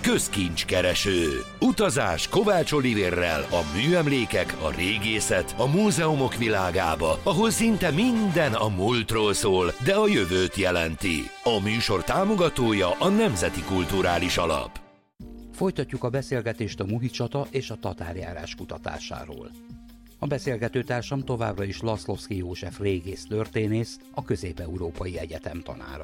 Közkincskereső. Utazás Kovács Olivérrel a műemlékek, a régészet, a múzeumok világába, ahol szinte minden a múltról szól, de a jövőt jelenti. A műsor támogatója a Nemzeti Kulturális Alap. Folytatjuk a beszélgetést a Muhi csata és a tatárjárás kutatásáról. A beszélgetőtársam továbbra is Laszlovszky József régész történész, a Közép-Európai Egyetem tanára.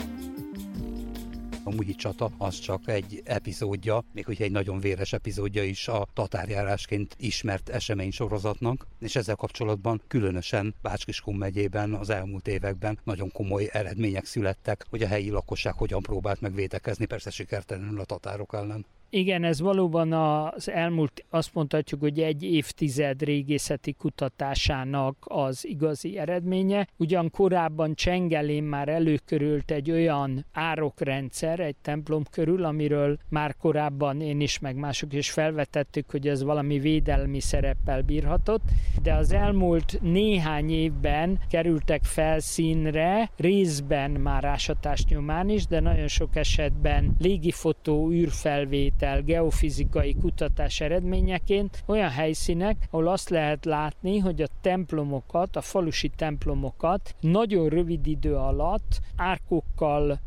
A Muhi csata az csak egy epizódja, még hogyha egy nagyon véres epizódja is a tatárjárásként ismert eseménysorozatnak, és ezzel kapcsolatban különösen Bács-Kiskun megyében az elmúlt években nagyon komoly eredmények születtek, hogy a helyi lakosság hogyan próbált meg védekezni, persze sikertelenül a tatárok ellen. Igen, ez valóban az elmúlt, azt mondhatjuk, hogy egy évtized régészeti kutatásának az igazi eredménye. Ugyan korábban Csengelén már előkerült egy olyan árokrendszer egy templom körül, amiről már korábban én is, meg mások is felvetettük, hogy ez valami védelmi szereppel bírhatott, de az elmúlt néhány évben kerültek felszínre, részben már ásatás nyomán is, de nagyon sok esetben légifotó, űrfelvétel, geofizikai kutatás eredményeként olyan helyszínek, ahol azt lehet látni, hogy a templomokat, a falusi templomokat nagyon rövid idő alatt árkokkal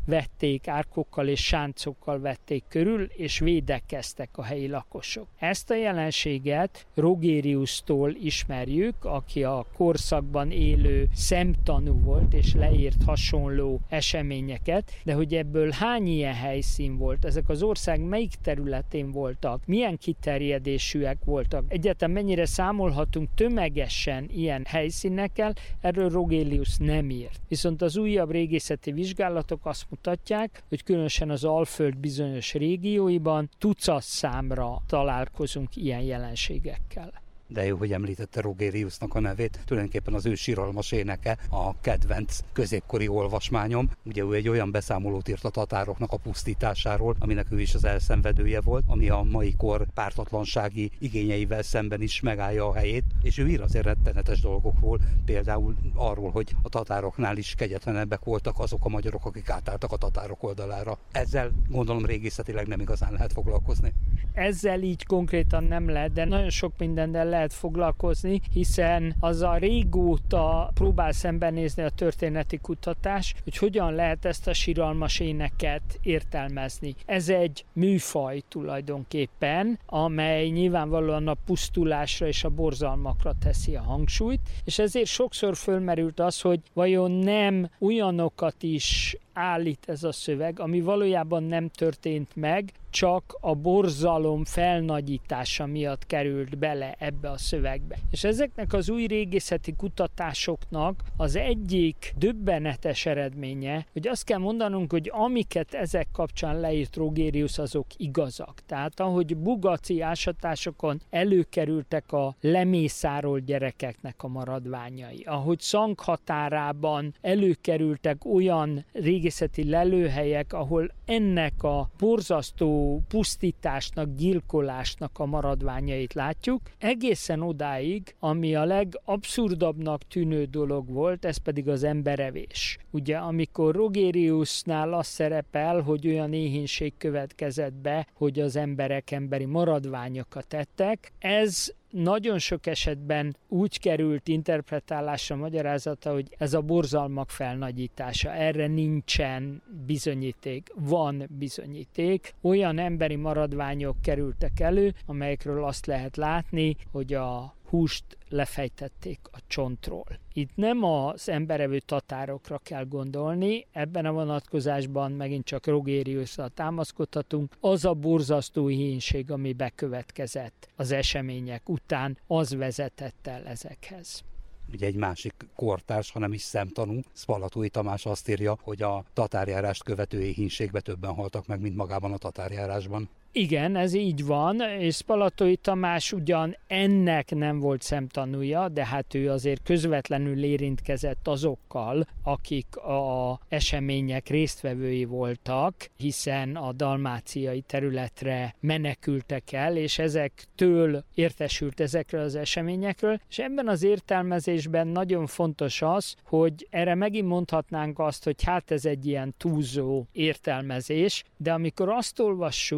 és sáncokkal vették körül, és védekeztek a helyi lakosok. Ezt a jelenséget Rogériustól ismerjük, aki a korszakban élő szemtanú volt, és leírt hasonló eseményeket, de hogy ebből hány ilyen helyszín volt, ezek az ország melyik területén voltak, milyen kiterjedésűek voltak, egyáltalán mennyire számolhatunk tömegesen ilyen helyszínekkel, erről Rogérius nem írt. Viszont az újabb régészeti vizsgálatok azt mutatják, hogy különösen az Alföld bizonyos régióiban tucatszámra találkozunk ilyen jelenségekkel. De jó, hogy említette Rogériusnak a nevét, tulajdonképpen az ő siralmas éneke a kedvenc középkori olvasmányom. Ugye ő egy olyan beszámolót írt a tatároknak a pusztításáról, aminek ő is az elszenvedője volt, ami a mai kor pártatlansági igényeivel szemben is megállja a helyét, és ő ír azért rettenetes dolgokról, például arról, hogy a tatároknál is kegyetlenebbek voltak azok a magyarok, akik átálltak a tatárok oldalára. Ezzel gondolom régészetileg nem igazán lehet foglalkozni. Ezzel így konkrétan nem lehet, de nagyon sok mindennel lehet foglalkozni, hiszen az a régóta próbál szembenézni a történeti kutatás, hogy hogyan lehet ezt a siralmas éneket értelmezni. Ez egy műfaj tulajdonképpen, amely nyilvánvalóan a pusztulásra és a borzalmakra teszi a hangsúlyt, és ezért sokszor fölmerült az, hogy vajon nem olyanokat is állít ez a szöveg, ami valójában nem történt meg, csak a borzalom felnagyítása miatt került bele ebbe a szövegbe. És ezeknek az új régészeti kutatásoknak az egyik döbbenetes eredménye, hogy azt kell mondanunk, hogy amiket ezek kapcsán leírt Rogérius, azok igazak. Tehát ahogy bugaci ásatásokon előkerültek a lemészárolt gyerekeknek a maradványai, ahogy Szanghatárában előkerültek olyan régészeti lelőhelyek, ahol ennek a borzasztó pusztításnak, gyilkolásnak a maradványait látjuk, egészen odáig, ami a legabszurdabbnak tűnő dolog volt, ez pedig az emberevés. Ugye, amikor Rogériusnál az szerepel, hogy olyan éhínség következett be, hogy az emberek emberi maradványokat ettek, ez nagyon sok esetben úgy került interpretálásra, magyarázata, hogy ez a borzalmak felnagyítása. Erre nincsen bizonyíték. Van bizonyíték. Olyan emberi maradványok kerültek elő, amelyekről azt lehet látni, hogy a húst lefejtették a csontról. Itt nem az emberevő tatárokra kell gondolni, ebben a vonatkozásban megint csak Rogériusra támaszkodhatunk. Az a borzasztó éhínség, ami bekövetkezett az események után, az vezetett el ezekhez. Ugye egy másik kortárs, hanem is szemtanú, Szpalatói Tamás azt írja, hogy a tatárjárást követő éhínségbe többen haltak meg, mint magában a tatárjárásban. Igen, ez így van, és Szpalatói Tamás ugyan ennek nem volt szemtanúja, de hát ő azért közvetlenül érintkezett azokkal, akik az események résztvevői voltak, hiszen a dalmáciai területre menekültek el, és ezektől értesült ezekről az eseményekről, és ebben az értelmezésben nagyon fontos az, hogy erre megint mondhatnánk azt, hogy hát ez egy ilyen túlzó értelmezés, de amikor azt olvassuk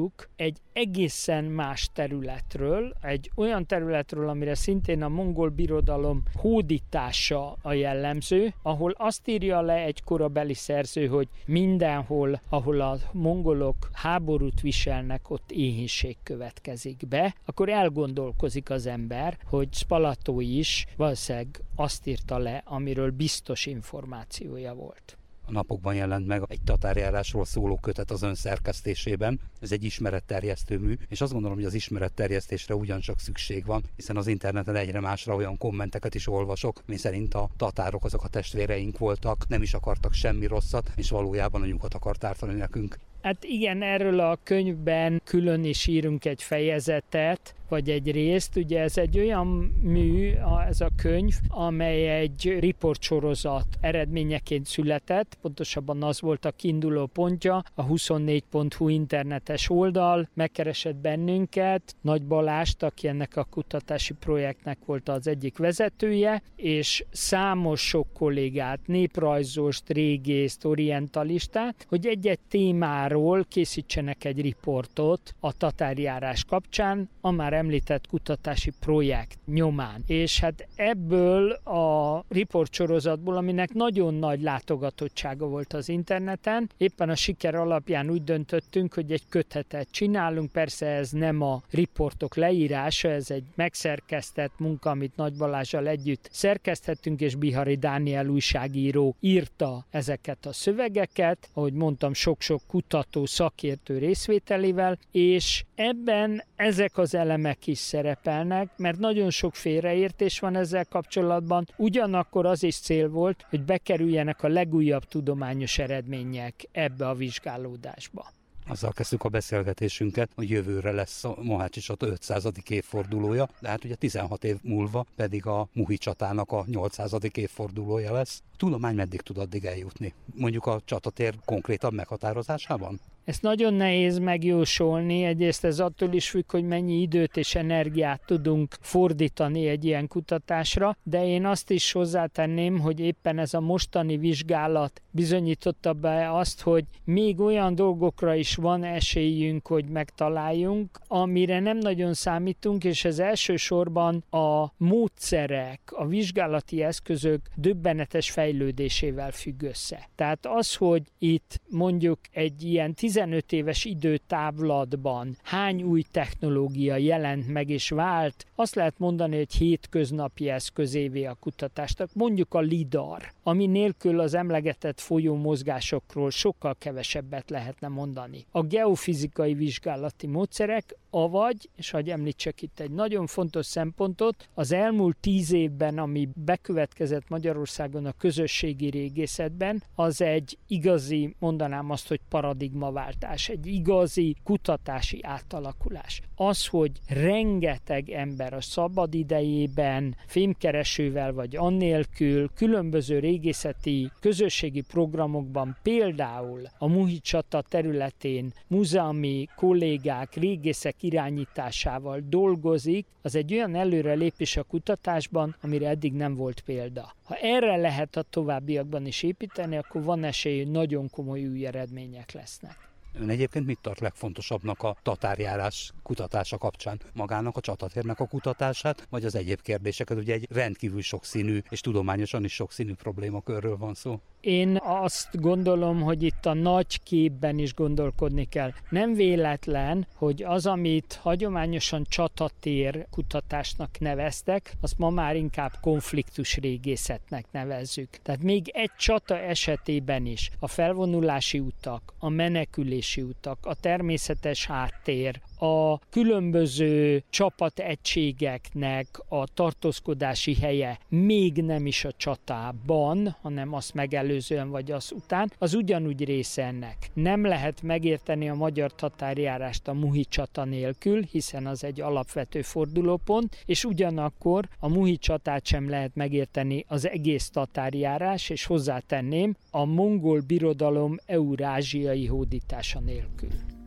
egy egészen más területről, egy olyan területről, amire szintén a mongol birodalom hódítása a jellemző, ahol azt írja le egy korabeli szerző, hogy mindenhol, ahol a mongolok háborút viselnek, ott éhínség következik be, akkor elgondolkozik az ember, hogy Spalato is valószínűleg azt írta le, amiről biztos információja volt. A napokban jelent meg egy tatárjárásról szóló kötet az ön szerkesztésében. Ez egy ismeretterjesztő mű, és azt gondolom, hogy az ismeretterjesztésre ugyancsak szükség van, hiszen az interneten egyre másra olyan kommenteket is olvasok, mi szerint a tatárok azok a testvéreink voltak, nem is akartak semmi rosszat, és valójában a nyugat akart ártani nekünk. Hát igen, erről a könyvben külön is írunk egy fejezetet, vagy egy részt. Ugye ez egy olyan mű, ez a könyv, amely egy riportsorozat eredményeként született, pontosabban az volt a kiinduló pontja, a 24.hu internetes oldal megkeresett bennünket, Nagy Balást, aki ennek a kutatási projektnek volt az egyik vezetője, és számos sok kollégát, néprajzost, régészt, orientalistát, hogy egy-egy témáról készítsenek egy riportot a tatárjárás kapcsán, a már említett kutatási projekt nyomán. És hát ebből a riportsorozatból, aminek nagyon nagy látogatottsága volt az interneten, éppen a siker alapján úgy döntöttünk, hogy egy kötetet csinálunk. Persze ez nem a riportok leírása, ez egy megszerkesztett munka, amit Nagy Balázsal együtt szerkesztettünk, és Bihari Dániel újságíró írta ezeket a szövegeket, ahogy mondtam, sok-sok kutató, szakértő részvételével, és ebben ezek az elemek is szerepelnek, mert nagyon sok félreértés van ezzel kapcsolatban, ugyanakkor az is cél volt, hogy bekerüljenek a legújabb tudományos eredmények ebbe a vizsgálódásba. Azzal kezdtük a beszélgetésünket, hogy jövőre lesz a Mohácsi csata 500. évfordulója, de hát ugye 16 év múlva pedig a Muhi csatának a 800. évfordulója lesz. A tudomány meddig tud addig eljutni? Mondjuk a csatatér konkrétabb meghatározásában? Ezt nagyon nehéz megjósolni, egyrészt ez attól is függ, hogy mennyi időt és energiát tudunk fordítani egy ilyen kutatásra, de én azt is hozzátenném, hogy éppen ez a mostani vizsgálat bizonyította be azt, hogy még olyan dolgokra is van esélyünk, hogy megtaláljunk, amire nem nagyon számítunk, és ez elsősorban a módszerek, a vizsgálati eszközök döbbenetes fejlődésével függ össze. Tehát az, hogy itt mondjuk egy ilyen 15 éves időtávlatban hány új technológia jelent meg és vált, azt lehet mondani, hogy hétköznapi eszközévé a kutatásnak. Mondjuk a lidar, ami nélkül az emlegetett folyó mozgásokról sokkal kevesebbet lehetne mondani. A geofizikai vizsgálati módszerek, avagy, és hadd említsek itt egy nagyon fontos szempontot, az elmúlt 10 évben, ami bekövetkezett Magyarországon a közösségi régészetben, az egy igazi, mondanám azt, hogy paradigmaváltás, egy igazi kutatási átalakulás. Az, hogy rengeteg ember a szabad idejében fémkeresővel vagy annélkül különböző régészeti közösségi programokban, például a Muhi csata területén múzeumi kollégák, régészek irányításával dolgozik, az egy olyan előrelépés a kutatásban, amire eddig nem volt példa. Ha erre lehet a továbbiakban is építeni, akkor van esély, hogy nagyon komoly új eredmények lesznek. Ön egyébként mit tart legfontosabbnak a tatárjárás kutatása kapcsán? Magának a csatatérnek a kutatását, vagy az egyéb kérdéseket? Ugye egy rendkívül sokszínű és tudományosan is sokszínű problémakörről van szó. Én azt gondolom, hogy itt a nagy képben is gondolkodni kell. Nem véletlen, hogy az, amit hagyományosan csatatér kutatásnak neveztek, azt ma már inkább konfliktus régészetnek nevezzük. Tehát még egy csata esetében is a felvonulási utak, a menekülési utak, a természetes háttér, a különböző csapategységeknek a tartózkodási helye még nem is a csatában, hanem azt megelőzően vagy az után, az ugyanúgy része ennek. Nem lehet megérteni a magyar tatárjárást a Muhi csata nélkül, hiszen az egy alapvető fordulópont, és ugyanakkor a Muhi csatát sem lehet megérteni az egész tatárjárás, és hozzátenném, a mongol birodalom eurázsiai hódítása nélkül.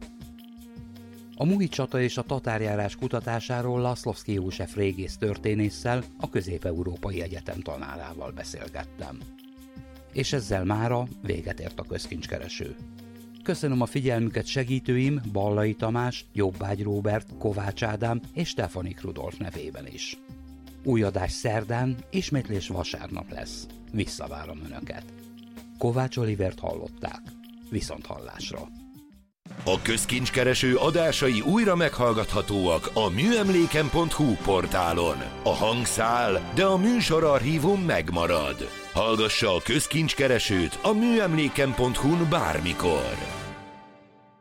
A Muhi csata és a tatárjárás kutatásáról Laszlovszky József régész történésszel, a Közép-Európai Egyetem tanárával beszélgettem. És ezzel mára véget ért a közkincskereső. Köszönöm a figyelmüket segítőim Ballai Tamás, Jobbágy Róbert, Kovács Ádám és Stefanik Rudolf nevében is. Új adás szerdán, ismétlés vasárnap lesz. Visszavárom Önöket. Kovács Olivert hallották. Viszonthallásra. A Közkincskereső adásai újra meghallgathatóak a műemléken.hu portálon. A hang száll, de a műsorarchívum megmarad. Hallgassa a Közkincskeresőt a műemléken.hu-n bármikor.